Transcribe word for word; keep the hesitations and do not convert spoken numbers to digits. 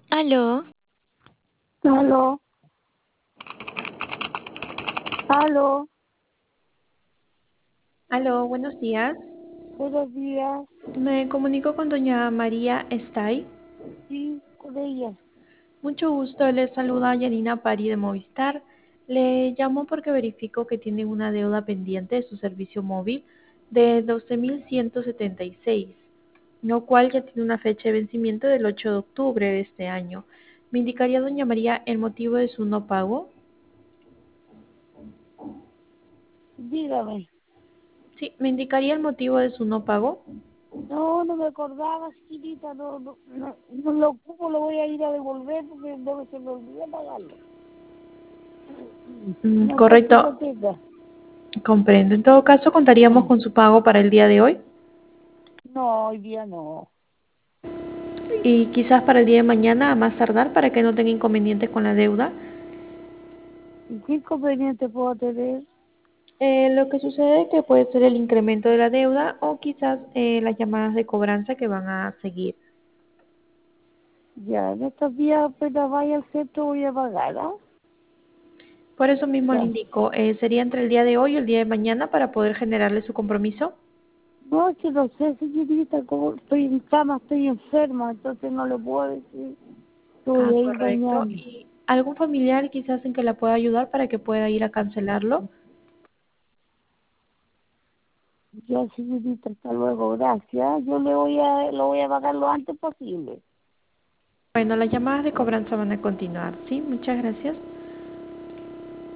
Aló, Aló, aló, Aló, buenos días. buenos días. Me comunico con doña María Estay. Sí, con ella. Mucho gusto, les saluda Yanina Pari de Movistar. Le llamo porque verifico que tiene una deuda pendiente de su servicio móvil de doce mil ciento setenta y seis, lo cual ya tiene una fecha de vencimiento del ocho de octubre de este año. ¿Me indicaría, doña María, el motivo de su no pago? Dígame. Sí, ¿me indicaría el motivo de su no pago? No, no me acordaba, chiquita, no, no, no, no lo ocupo, lo voy a ir a devolver porque luego se me olvidó pagarlo. Mm, No sé si lo correcto, tenga. comprendo. En todo caso, contaríamos con su pago para el día de hoy. No, hoy día no. Y quizás para el día de mañana a más tardar para que no tenga inconvenientes con la deuda. ¿Y qué inconveniente puedo tener? Eh, lo que sucede es que puede ser el incremento de la deuda o quizás eh, las llamadas de cobranza que van a seguir. Ya, en estos días apenas vaya al centro voy a pagar, ¿ah? Por eso mismo le Ya. indico, eh, sería entre el día de hoy y el día de mañana para poder generarle su compromiso. No, es que no sé, señorita, como estoy en cama, estoy enferma, entonces no le puedo decir que voy Ah, a ir correcto. mañana. ¿Y algún familiar quizás en que la pueda ayudar para que pueda ir a cancelarlo? Ya, señorita, hasta luego, gracias. Yo le voy a, lo voy a pagar lo antes posible. Bueno, las llamadas de cobranza van a continuar, ¿sí? Muchas gracias.